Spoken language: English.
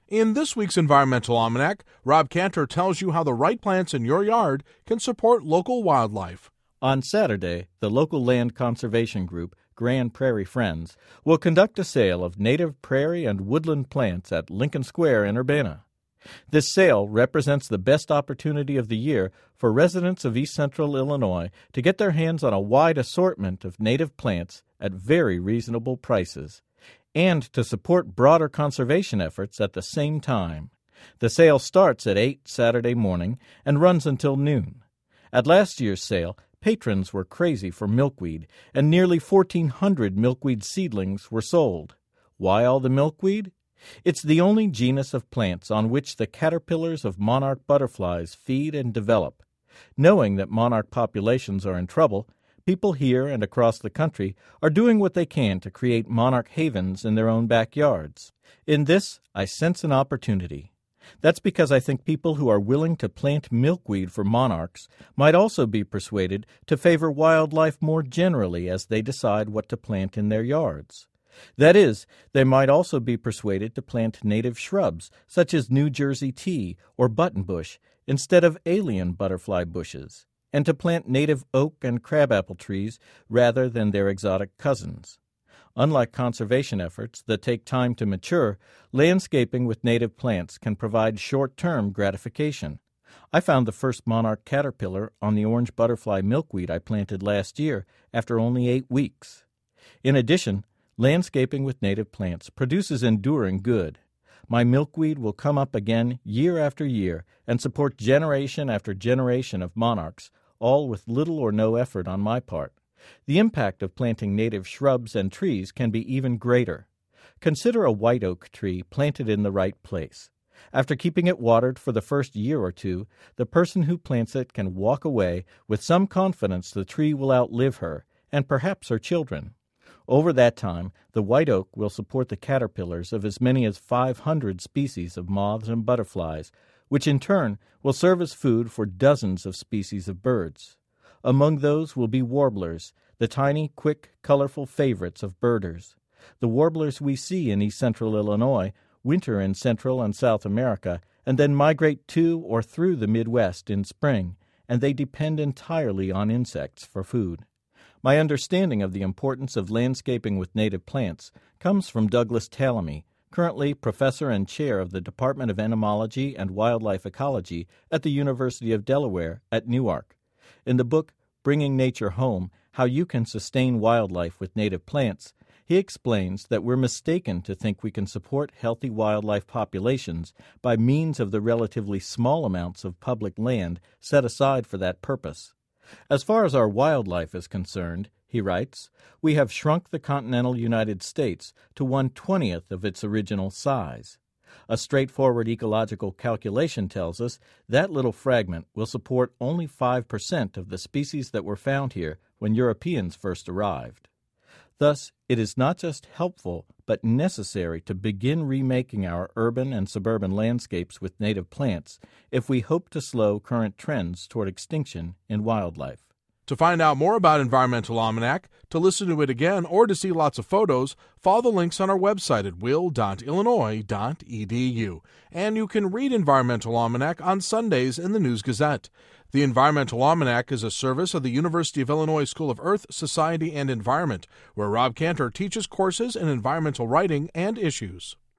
In this week's Environmental Almanac, Rob Cantor tells you how the right plants in your yard can support local wildlife. On Saturday, the local land conservation group, Grand Prairie Friends, will conduct a sale of native prairie and woodland plants at Lincoln Square in Urbana. This sale represents the best opportunity of the year for residents of East Central Illinois to get their hands on a wide assortment of native plants at very reasonable prices, and to support broader conservation efforts at the same time. The sale starts at 8 Saturday morning and runs until noon. At last year's sale, patrons were crazy for milkweed, and nearly 1,400 milkweed seedlings were sold. Why all the milkweed? It's the only genus of plants on which the caterpillars of monarch butterflies feed and develop. Knowing that monarch populations are in trouble, people here and across the country are doing what they can to create monarch havens in their own backyards. In this, I sense an opportunity. That's because I think people who are willing to plant milkweed for monarchs might also be persuaded to favor wildlife more generally as they decide what to plant in their yards. That is, they might also be persuaded to plant native shrubs, such as New Jersey tea or buttonbush, instead of alien butterfly bushes, and to plant native oak and crabapple trees rather than their exotic cousins. Unlike conservation efforts that take time to mature, landscaping with native plants can provide short-term gratification. I found the first monarch caterpillar on the orange butterfly milkweed I planted last year after only 8 weeks. In addition, landscaping with native plants produces enduring good. My milkweed will come up again year after year and support generation after generation of monarchs, all with little or no effort on my part. The impact of planting native shrubs and trees can be even greater. Consider a white oak tree planted in the right place. After keeping it watered for the first year or two, the person who plants it can walk away with some confidence the tree will outlive her, and perhaps her children. Over that time, the white oak will support the caterpillars of as many as 500 species of moths and butterflies, which in turn will serve as food for dozens of species of birds. Among those will be warblers, the tiny, quick, colorful favorites of birders. The warblers we see in East Central Illinois winter in Central and South America and then migrate to or through the Midwest in spring, and they depend entirely on insects for food. My understanding of the importance of landscaping with native plants comes from Douglas Tallamy, currently professor and chair of the Department of Entomology and Wildlife Ecology at the University of Delaware at Newark. In the book, Bringing Nature Home, How You Can Sustain Wildlife with Native Plants, he explains that we're mistaken to think we can support healthy wildlife populations by means of the relatively small amounts of public land set aside for that purpose. As far as our wildlife is concerned, he writes, we have shrunk the continental United States to 1/20th of its original size. A straightforward ecological calculation tells us that little fragment will support only 5% of the species that were found here when Europeans first arrived. Thus, it is not just helpful but necessary to begin remaking our urban and suburban landscapes with native plants if we hope to slow current trends toward extinction in wildlife. To find out more about Environmental Almanac, to listen to it again, or to see lots of photos, follow the links on our website at will.illinois.edu. And you can read Environmental Almanac on Sundays in the News Gazette. The Environmental Almanac is a service of the University of Illinois School of Earth, Society, and Environment, where Rob Cantor teaches courses in environmental writing and issues.